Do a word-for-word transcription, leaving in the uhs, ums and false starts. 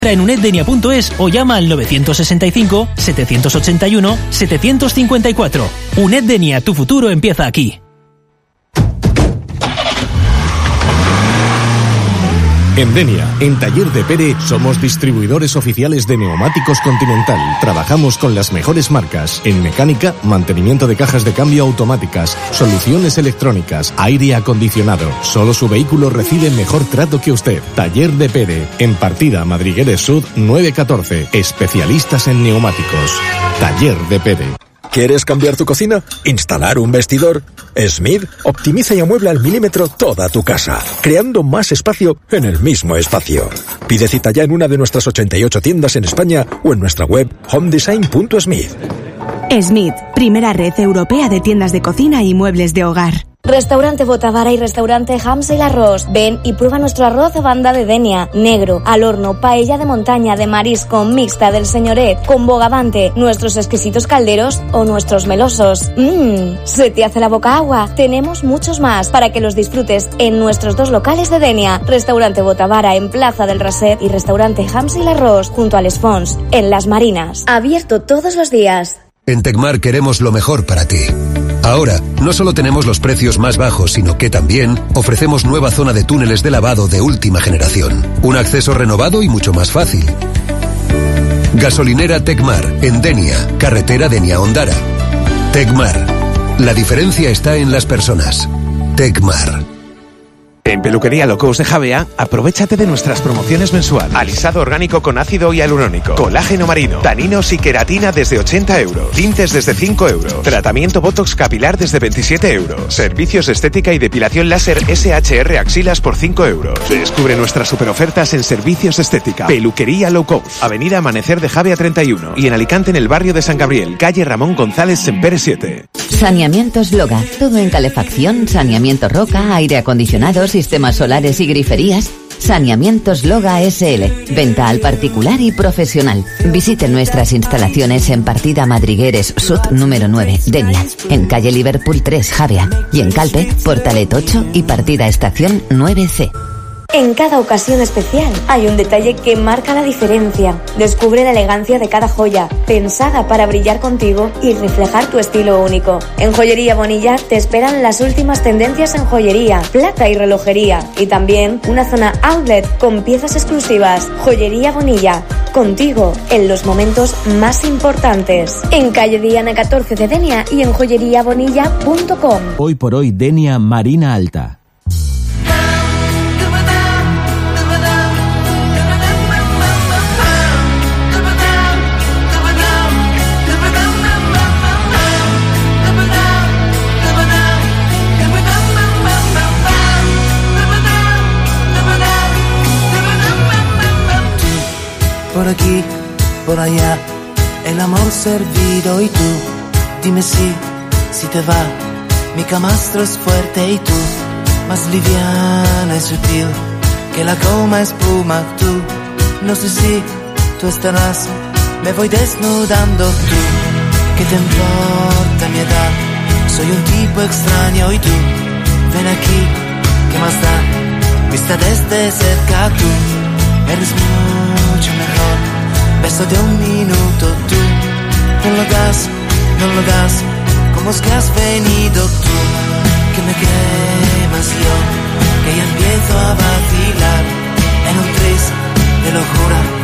En unedenia punto es o llama al novecientos sesenta y cinco, setecientos ochenta y uno, setecientos cincuenta y cuatro. Unedenia, tu futuro empieza aquí. En Denia, en Taller de Pere, somos distribuidores oficiales de neumáticos Continental. Trabajamos con las mejores marcas en mecánica, mantenimiento de cajas de cambio automáticas, soluciones electrónicas, aire acondicionado. Solo su vehículo recibe mejor trato que usted. Taller de Pere, en Partida Madrigueres Sud nueve catorce. Especialistas en neumáticos. Taller de Pere. ¿Quieres cambiar tu cocina? ¿Instalar un vestidor? Smith optimiza y amuebla al milímetro toda tu casa, creando más espacio en el mismo espacio. Pide cita ya en una de nuestras ochenta y ocho tiendas en España o en nuestra web home design punto smith. Smith, primera red europea de tiendas de cocina y muebles de hogar. Restaurante Botavara y Restaurante Hamsel Arroz. Ven y prueba nuestro arroz a banda de Denia, negro, al horno, paella de montaña, de marisco, mixta del señoret, con bogavante, nuestros exquisitos calderos o nuestros melosos. Mmm, se te hace la boca agua. Tenemos muchos más para que los disfrutes en nuestros dos locales de Denia. Restaurante Botavara en Plaza del Raset y Restaurante Hamsel Arroz junto al Spons, en Las Marinas. Abierto todos los días. En Tecmar queremos lo mejor para ti. Ahora, no solo tenemos los precios más bajos, sino que también ofrecemos nueva zona de túneles de lavado de última generación. Un acceso renovado y mucho más fácil. Gasolinera Tecmar, en Denia, carretera Denia-Ondara. Tecmar. La diferencia está en las personas. Tecmar. En Peluquería Low Cost de Javea, aprovéchate de nuestras promociones mensuales. Alisado orgánico con ácido hialurónico, colágeno marino, taninos y queratina desde ochenta euros, tintes desde cinco euros, tratamiento Botox capilar desde veintisiete euros, servicios de estética y depilación láser S H R axilas por cinco euros. Descubre nuestras superofertas en servicios de estética. Peluquería Low Cost, Avenida Amanecer de Javea treinta y uno y en Alicante en el barrio de San Gabriel, calle Ramón González Sempere siete. Saneamientos Loga, todo en calefacción, saneamiento roca, aire acondicionado, sistemas solares y griferías. Saneamientos Loga S L. Venta al particular y profesional. Visite nuestras instalaciones en Partida Madrigueres Sud número nueve, Denia, en calle Liverpool tres, Javea, y en Calpe, Portalet ocho y Partida Estación nueve C. En cada ocasión especial hay un detalle que marca la diferencia. Descubre la elegancia de cada joya, pensada para brillar contigo y reflejar tu estilo único. En Joyería Bonilla te esperan las últimas tendencias en joyería, plata y relojería. Y también una zona outlet con piezas exclusivas. Joyería Bonilla, contigo en los momentos más importantes. En calle Diana catorce de Denia y en joyería bonilla punto com. Hoy por hoy Denia Marina Alta. Por aquí, por allá, el amor servido y tú, dime si, si te va, mi camastro es fuerte y tú, más liviana y sutil, que la goma espuma tú, no sé si tú estarás, me voy desnudando tú, ¿qué te importa mi edad? Soy un tipo extraño y tú, ven aquí, ¿qué más da? Vista desde cerca tú, eres mucho mejor. Beso de un minuto tú, no lo das, no lo das, como es que has venido tú, que me quemas yo, que ya empiezo a vacilar, en un tris de locura,